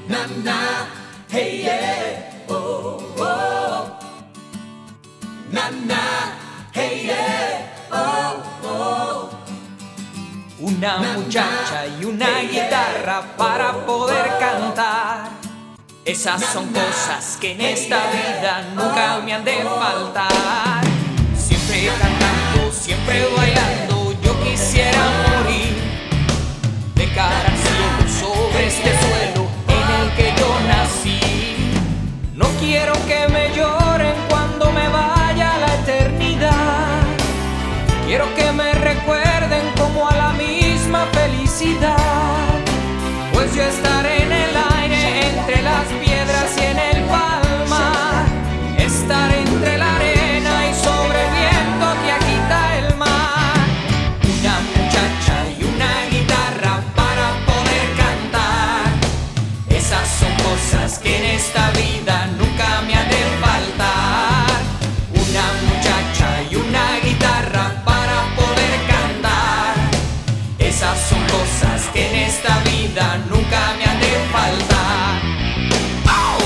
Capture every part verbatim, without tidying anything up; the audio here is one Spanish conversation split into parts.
na na, hey yeah, oh oh, na na, hey yeah, oh oh. Una muchacha y una guitarra para poder cantar. Esas son cosas que en esta vida nunca me han de faltar. Siempre cantando, siempre bailando, yo quisiera morir de cara al cielo sobre este suelo en el que yo nací. No quiero que me lloren cuando me vaya a la eternidad. Quiero que me recuerden como a la misma felicidad, pues yo estaré en el aire, entre las piedras y en el palmar. Estaré entre la arena y sobre el viento que agita el mar. Una muchacha y una guitarra para poder cantar. Esas son cosas que en esta vida nunca me han de faltar. Una muchacha y una guitarra para poder cantar. Esas son cosas que en esta vida nunca me han de faltar. ¡Oh!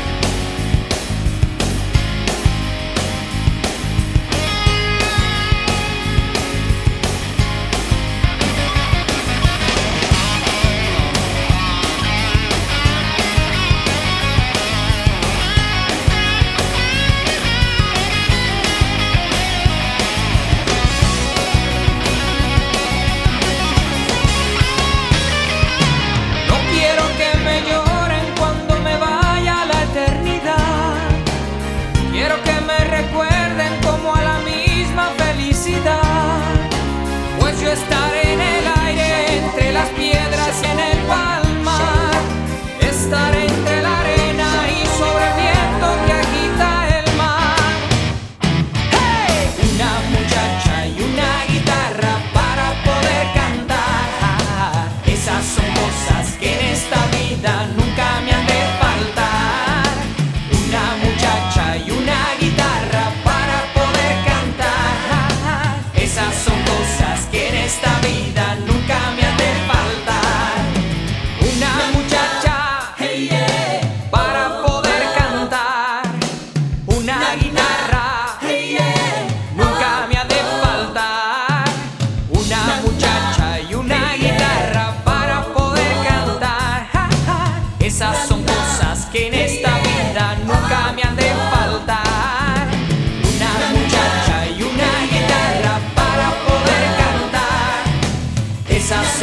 No quiero que me lloren cuando me vaya a la eternidad. Quiero que me recuerden como a la misma felicidad, pues yo estaré en el aire, entre las piedras y en el palmar. Estaré entre la arena y sobre el viento que agita el mar. ¡Hey! Una muchacha y una guitarra para poder cantar. Esas son cosas que en esta vida nunca me han de faltar. Una muchacha y una guitarra para poder cantar. Esas son cosas que en esta vida nunca me han de faltar. Una muchacha, Hey yeah, para poder cantar. Una guitarra, hey yeah, nunca me ha de faltar. Una muchacha y una guitarra para poder cantar. Ja, ja. Esas son cosas que en esta vida nunca me han de faltar. Una muchacha y una guitarra para poder cantar. Esas